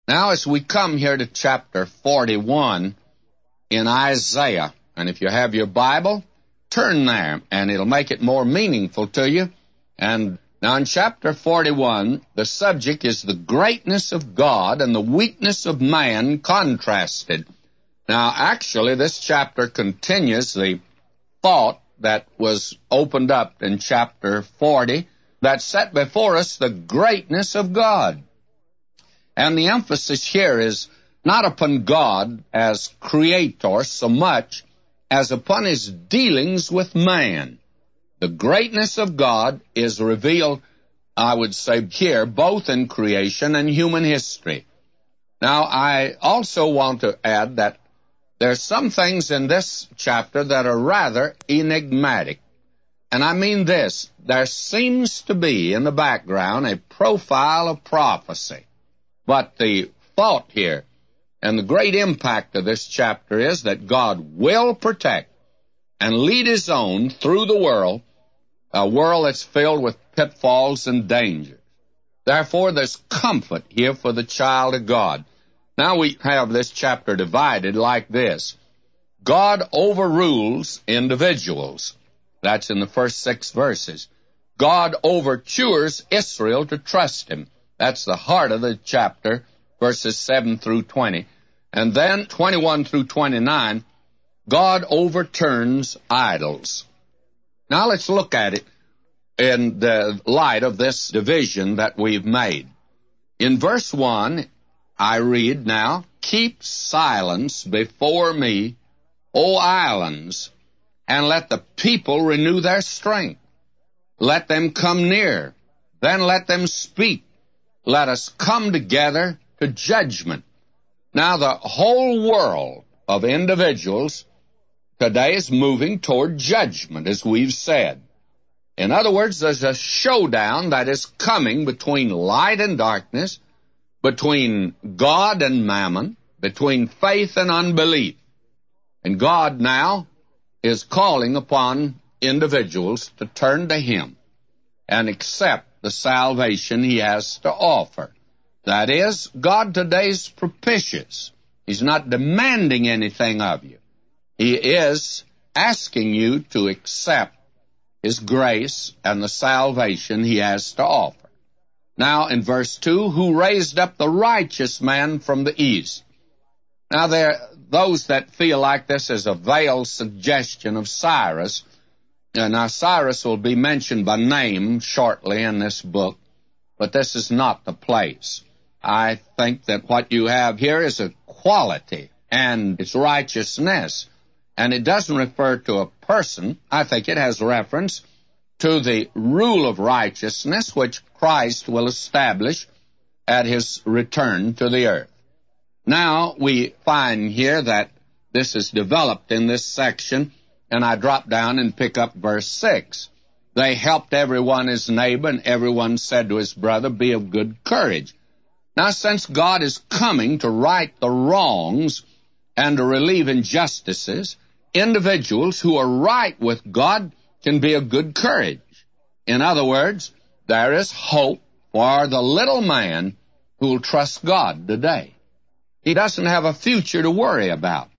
Now, as we come here to chapter 41 in Isaiah, and if you have your Bible, turn there, and it'll make it more meaningful to you. And now in chapter 41, the subject is the greatness of God and the weakness of man contrasted. Now, actually, this chapter continues the thought that was opened up in chapter 40 that set before us the greatness of God. And the emphasis here is not upon God as creator so much as upon his dealings with man. The greatness of God is revealed, I would say here, both in creation and human history. Now, I also want to add that there are some things in this chapter that are rather enigmatic. And I mean this: there seems to be in the background a profile of prophecy. But the thought here and the great impact of this chapter is that God will protect and lead his own through the world, a world that's filled with pitfalls and dangers. Therefore, there's comfort here for the child of God. Now we have this chapter divided like this. God overrules individuals. That's in the first 6 verses. God overtures Israel to trust him. That's the heart of the chapter, verses 7 through 20. And then 21 through 29, God overturns idols. Now let's look at it in the light of this division that we've made. In verse 1, I read now, "Keep silence before me, O islands, and let the people renew their strength. Let them come near, then let them speak. Let us come together to judgment." Now, the whole world of individuals today is moving toward judgment, as we've said. In other words, there's a showdown that is coming between light and darkness, between God and mammon, between faith and unbelief. And God now is calling upon individuals to turn to him and accept the salvation he has to offer. That is, God today is propitious. He's not demanding anything of you. He is asking you to accept his grace and the salvation he has to offer. Now, in verse 2, "Who raised up the righteous man from the east." Now, there are those that feel like this is a veiled suggestion of Cyrus. Now, Cyrus will be mentioned by name shortly in this book, but this is not the place. I think that what you have here is a quality, and it's righteousness. And it doesn't refer to a person. I think it has reference to the rule of righteousness which Christ will establish at his return to the earth. Now, we find here that this is developed in this section, and I drop down and pick up verse 6. "They helped everyone his neighbor, and everyone said to his brother, 'Be of good courage.'" Now, since God is coming to right the wrongs and to relieve injustices, individuals who are right with God can be of good courage. In other words, there is hope for the little man who will trust God today. He doesn't have a future to worry about.